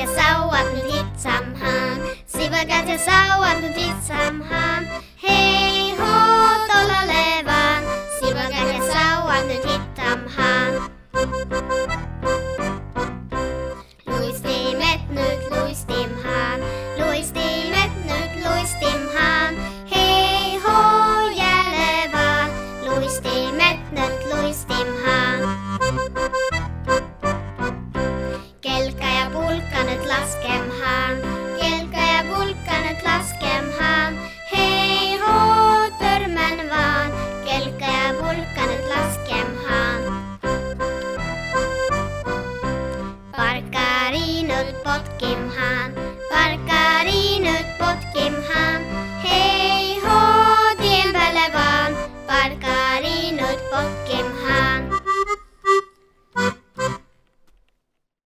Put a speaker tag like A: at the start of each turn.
A: ja sauvat nyt hitsamhaan. Sivakat ja sauvat nyt hitsamhaan. Hei hoo tolalevan. Sivakat ja sauvat nyt hitsamhaan.